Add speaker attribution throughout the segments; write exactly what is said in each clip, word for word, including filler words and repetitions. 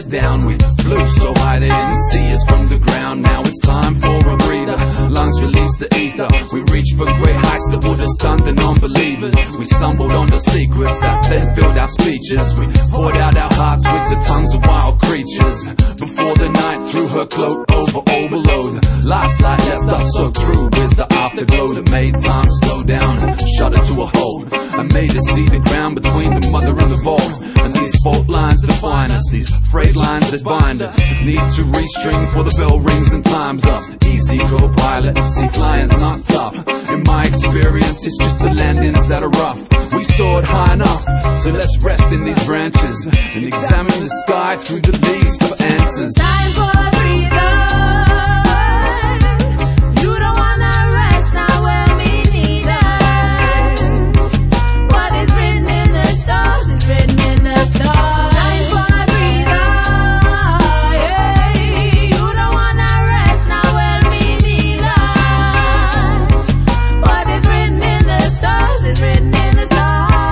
Speaker 1: down. We flew so high they didn't see us from the ground. Now it's time for a breather. Lungs release the ether. We reached for great heights that would have stunned the non-believers. We stumbled on the secrets that then filled our speeches. We poured out our hearts with the tongues of wild creatures. Before the night threw her cloak over all below. The last light left us soaked through with the afterglow that made time slow down and shudder to a halt, and made us see the ground between the mother and the vault. And these fault lines define us, these frayed lines that bind us. Need to restring for the bell rings and time's up. Easy co-pilot, see flying's not tough. In my experience, it's just the landings that are rough. We soared high enough, so let's rest in these branches and examine the sky through the leaves for answers.
Speaker 2: Time for a breather. You don't wanna rest now, well me neither. What is written in the stars is written in the stars. Time for a breather. Yeah. You don't wanna rest now, well me neither. What is written in the stars is written in the stars.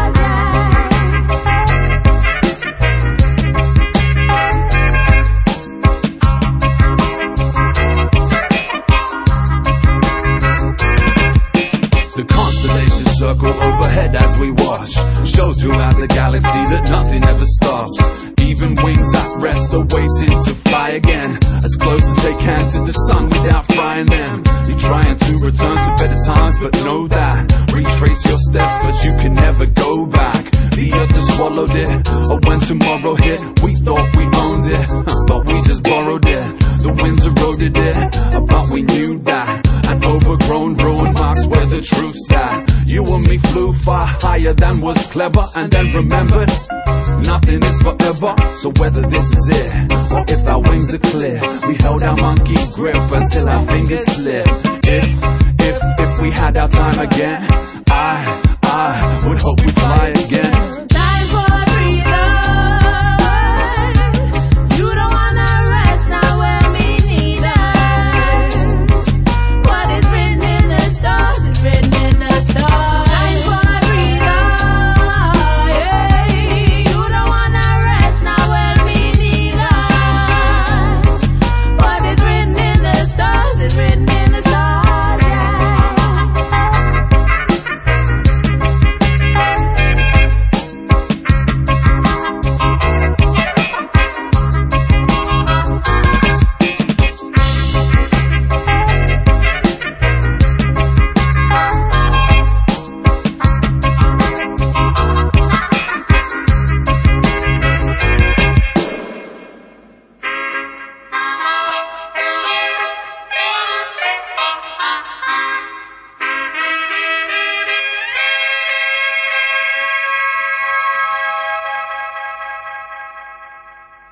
Speaker 1: The constellations circle overhead as we watch. Show throughout the galaxy that nothing ever stops. Even wings at rest are waiting to fly again, as close as they can to the sun without frying them. You're trying to return to better times, but know that retrace your steps, but you can never go back. The earth has swallowed it, or when tomorrow hit, we thought we owned it, but we just borrowed it. The winds eroded it, but we knew that. An overgrown ruin marks where the truth's at. You and me flew far higher than was clever, and then remembered nothing is forever. So whether this is it, or if our wings are clear, we held our monkey grip until our fingers slip. If, if, if we had our time again, I, I would hope we'd fly again.